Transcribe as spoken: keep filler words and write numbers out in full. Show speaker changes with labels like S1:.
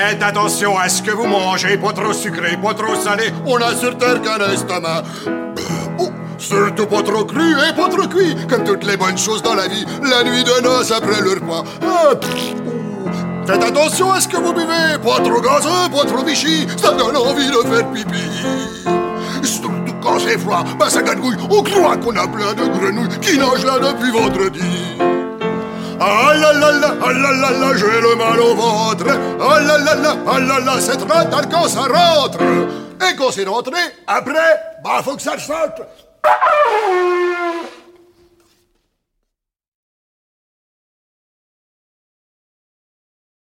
S1: Faites attention à ce que vous mangez, pas trop sucré, pas trop salé. On a sur terre qu'un estomac. Oh, surtout pas trop cru et pas trop cuit. Comme toutes les bonnes choses dans la vie, la nuit de noces après le repas. Ah, pff, oh. Faites attention à ce que vous buvez, pas trop gazeux, pas trop vichy. Ça donne envie de faire pipi. Surtout quand c'est froid, ben ça gargouille. On croit qu'on a plein de grenouilles qui nagent là depuis vendredi. Ah là là là, ah là là là, j'ai le mal au ventre. Ah là là là, ah là là, c'est trop tard quand ça rentre. Et quand c'est rentré, après, bah faut que ça sorte.